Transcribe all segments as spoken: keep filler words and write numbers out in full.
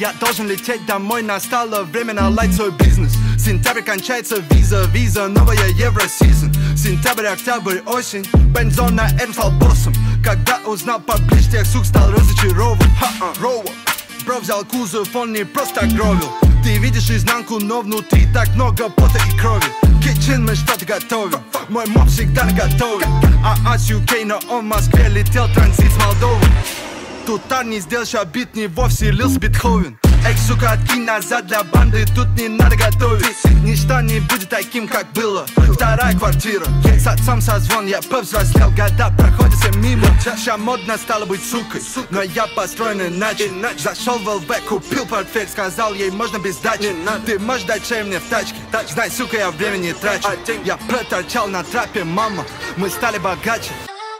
Я должен лететь домой, настало время наладить свой бизнес. Сентябрь кончается, виза, виза, новая евросизон. Сентябрь, октябрь, осень, бензон на этом стал боссом. Когда узнал поближе тех сук, стал разочарован. Роу, бро взял кузов, он не просто гровил. Ты видишь изнанку, но внутри так много пота и крови. Kitchen, мы что-то готовим, мой моб всегда готовен. А от ю кей, но он в Москве летел транзит с Молдовы. Тут Арни сделал бит, не вовсе лился Бетховен. Эй, сука, откинь назад для банды, тут не надо готовить. Ничто не будет таким, как было. Вторая квартира, с отцом созвон, я повзрослел, года проходят все мимо. Ща модно стало быть сукой, но я построен иначе. Зашел в эл вэ, купил портфель, сказал ей можно без дачи. Ты можешь дать чай мне в тачке, знай, сука, я время не трачу. Я проторчал на трапе, мама, мы стали богаче.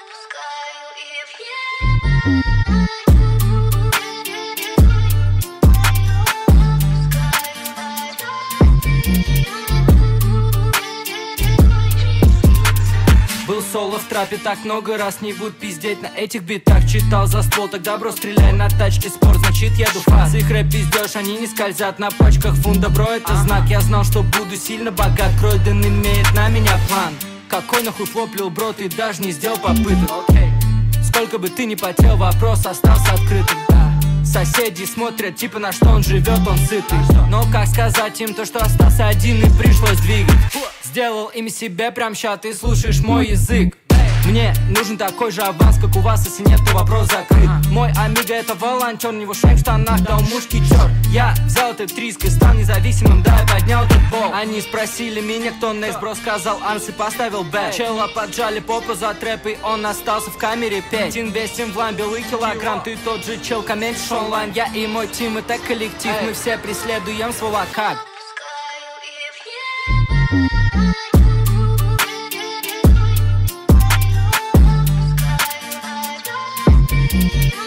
Был соло в трапе, так много раз не буду пиздеть на этих битах. Читал за ствол, тогда бро, стреляй на тачке, спорт, значит еду фаст. С их рэп пиздёшь, они не скользят на пачках фунда, бро, это знак. Я знал, что буду сильно богат, Кройден имеет на меня план. Какой нахуй флоплил, бро, ты даже не сделал попыток. Сколько бы ты ни потел, вопрос остался открытым. Соседи смотрят, типа на что он живет, он сытый. Но как сказать им то, что остался один и пришлось двигать? Сделал им себе, прям ща ты слушаешь мой язык. Мне нужен такой же аванс, как у вас, если нет, то вопрос закрыт. Мой амиго это волонтер, у него шейк в штанах, да у мушки черт. Я взял этот риск и стал независимым, да, я поднял этот бол. Они спросили меня, кто next, бро, сказал Анс и поставил бэк. Чела поджали попу за трэп, и он остался в камере петь. Инвестим в лам, белый килограмм, ты тот же чел, комментишь онлайн. Я и мой тим, это коллектив, мы все преследуем свой локак. Yeah.